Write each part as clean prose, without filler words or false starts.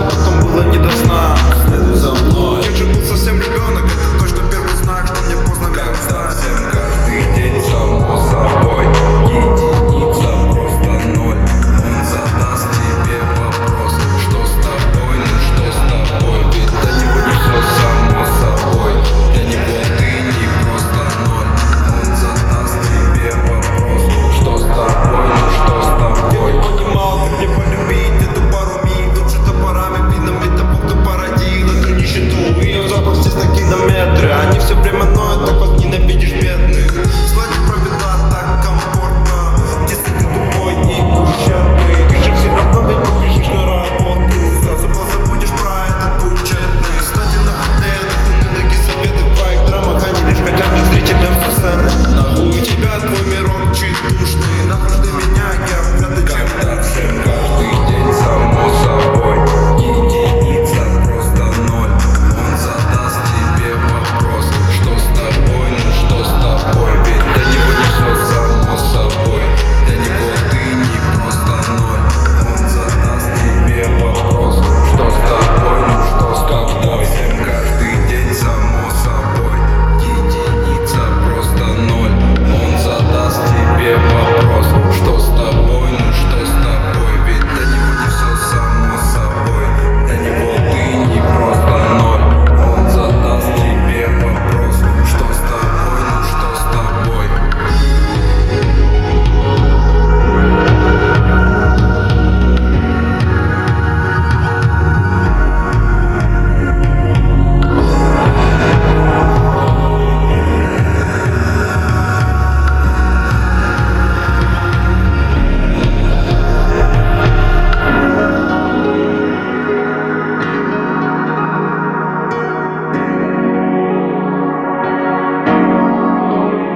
потом было не до сна. Следуй за мной. Я же был совсем ребенок, это точно первый знак, что мне поздно когда всем каждый день само собой. Единица просто ноль. Он задаст тебе вопрос, что с тобой, ну что с тобой. Ведь до него не все само собой. Для него ты не просто ноль. Он задаст тебе вопрос, что с тобой, ну что с тобой. Я не понимал, как мне полюбить эту пару миг. Лучше топорами видом, ведь Бог кто породил эту нищету. Ее запах здесь на километры. Они все время ноют, так вот ненавидишь бедных. Сладких провела так комфортно, если ты тупой и ущербный. Ты же все равно ведь побежишь на работу. Сразу позабудешь про этот учебный. Кстати, нахуй это такие советы в твоих драмах. Они лишь хотят быть зрителем сцены. Нахуй у тебя твой мирок чуть душный. Нахуй для меня я пятый чем. Когда всем каждый день само собой. Единица просто ноль. Он задаст тебе вопрос, что с тобой, ну что с тобой. Ведь для него не все само собой. Для него ты не просто ноль. Он задаст тебе вопрос, что с тобой, ну что с тобой. Всем каждый день само собой. Единица просто ноль. Он задаст тебе вопрос, что с тобой, ну что с тобой. Ведь для него не все само собой. Для него ты не просто ноль. Он задаст тебе вопрос, что с тобой, ну что с тобой.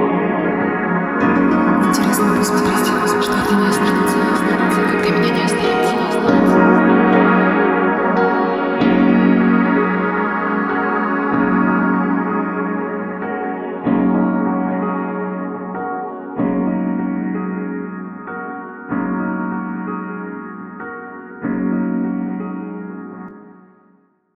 Интересно посмотреть, что это не останется, когда меня не останется.